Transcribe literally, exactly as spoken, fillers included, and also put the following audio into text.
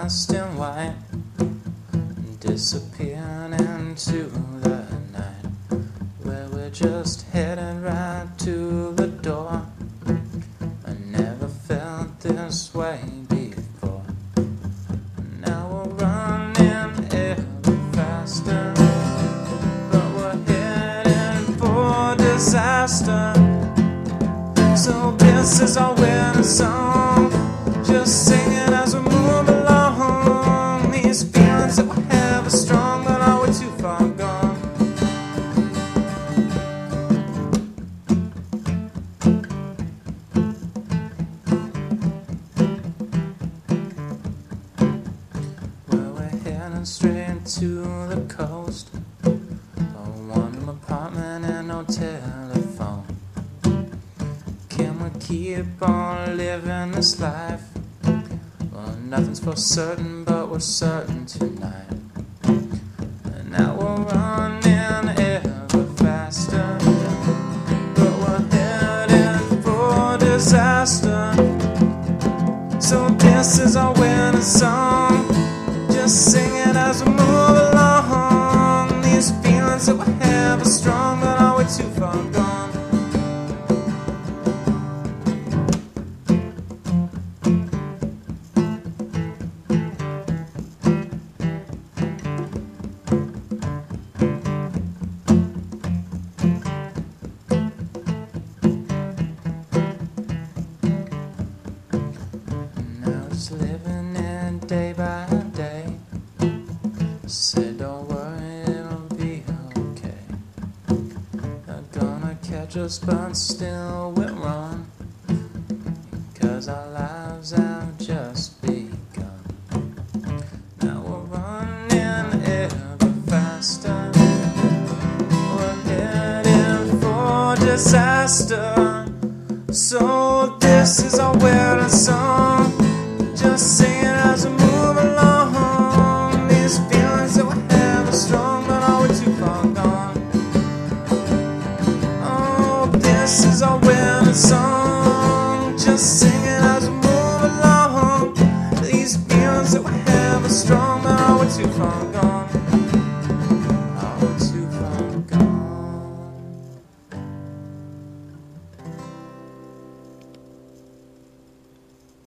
dressed in white, disappearing into the night, where we're just headed right to the door. I never felt this way before. Now we're running ever faster, but we're heading for disaster. So this is our winter song, just singing as we move along. These feelings that we have are strong, but are we too far gone? Well, we're heading straight to the coast, a one-room apartment and no telephone. Can we keep on living this life? Well, nothing's for certain, but we're certain tonight. And now we're running ever faster, but we're heading for disaster. So this is our winter song, just singing as we move along. These feelings that we have are strong, but are we too far gone? Living in day by day, said don't worry, it'll be okay. They're gonna catch us, but still we run, cause our lives have just begun. Now we're running ever faster, we're heading for disaster. So this is our winter song, just sing